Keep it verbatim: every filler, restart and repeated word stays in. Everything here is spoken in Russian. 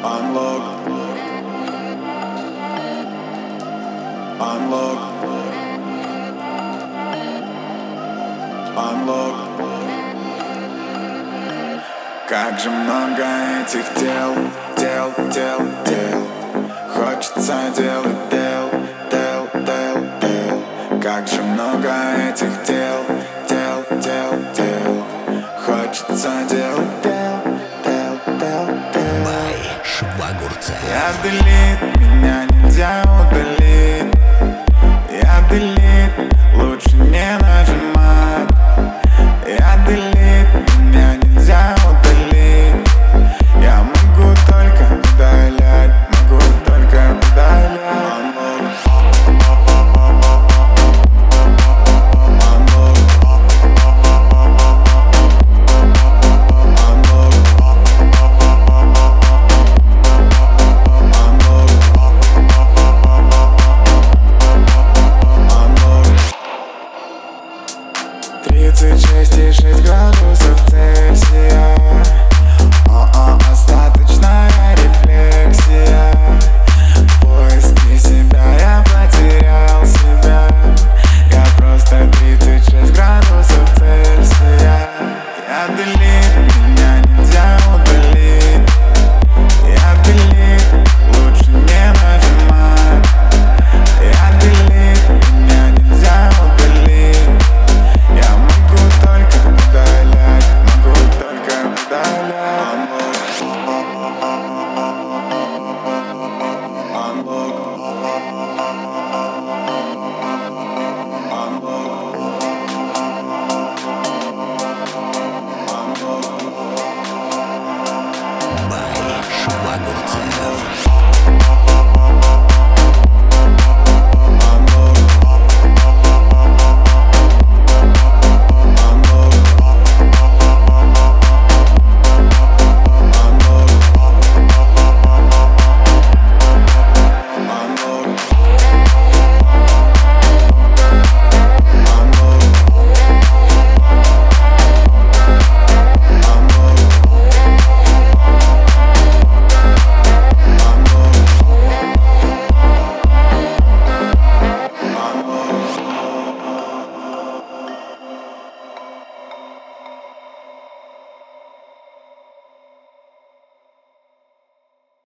Unlock. Unlock. Unlock. Как же много этих дел, дел, дел, дел. Хочется делать дел, дел, дел, дел. Как же много этих дел, дел, дел, дел. Хочется делать дел, дел, дел, дел. Швагурцев. Я делит, меня нельзя удалить. Я делит, лучше не нажимать. Я делит, меня нельзя удалить. Я могу только удалять, могу только удалять. Тридцать шесть и шесть градусов Цельсия. О-о, остаточная рефлексия. В поиске себя я потерял себя. Я просто тридцать шесть градусов Цельсия. Я делит, меня нельзя удалить. Я делит, лучше не нажимать. Я делит, меня нельзя удалить. Я могу только удалять, могу только удалять. Швагурцев.